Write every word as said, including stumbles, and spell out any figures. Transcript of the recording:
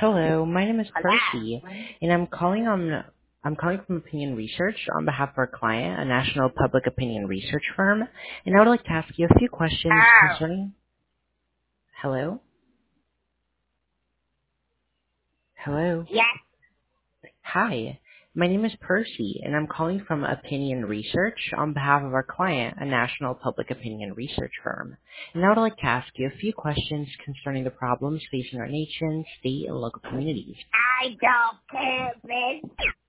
Hello, my name is Hola. Percy, and I'm calling on I'm calling from Opinion Research on behalf of our client, a national public opinion research firm, and I would like to ask you a few questions Oh, concerning. Hello, hello, yes. hi. My name is Percy, and I'm calling from Opinion Research on behalf of our client, a national public opinion research firm. And I would like to ask you a few questions concerning the problems facing our nation, state, and local communities. I don't care, bitch.